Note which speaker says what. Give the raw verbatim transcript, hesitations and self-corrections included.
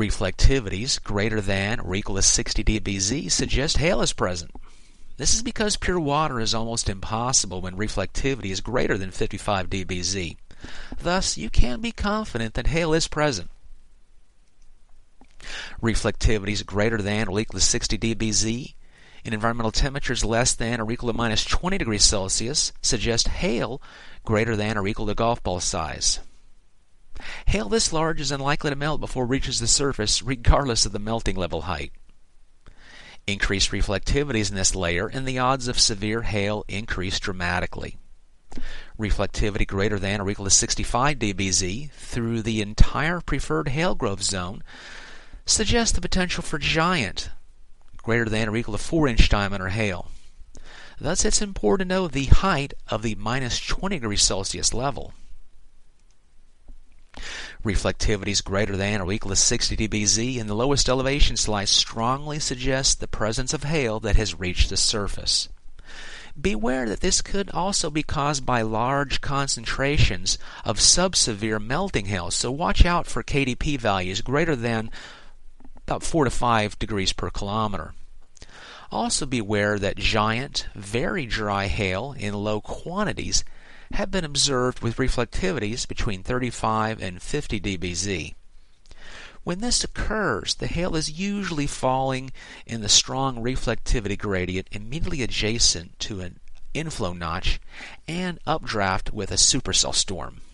Speaker 1: Reflectivities greater than or equal to sixty D B Z suggest hail is present. This is because pure water is almost impossible when reflectivity is greater than fifty-five D B Z. Thus, you can be confident that hail is present. Reflectivities greater than or equal to sixty D B Z in environmental temperatures less than or equal to minus twenty degrees Celsius suggest hail greater than or equal to golf ball size. Hail this large is unlikely to melt before it reaches the surface, regardless of the melting level height. Increased reflectivities in this layer, and the odds of severe hail increase dramatically. Reflectivity greater than or equal to sixty-five D B Z through the entire preferred hail growth zone suggests the potential for giant, greater than or equal to four inch diameter hail. Thus, it's important to know the height of the minus twenty degrees Celsius level. Reflectivities greater than or equal to sixty D B Z in the lowest elevation slice strongly suggest the presence of hail that has reached the surface. Beware that this could also be caused by large concentrations of subsevere melting hail, so watch out for K D P values greater than about four to five degrees per kilometer. Also beware that giant, very dry hail in low quantities have been observed with reflectivities between thirty-five and fifty D B Z. When this occurs, the hail is usually falling in the strong reflectivity gradient immediately adjacent to an inflow notch and updraft with a supercell storm.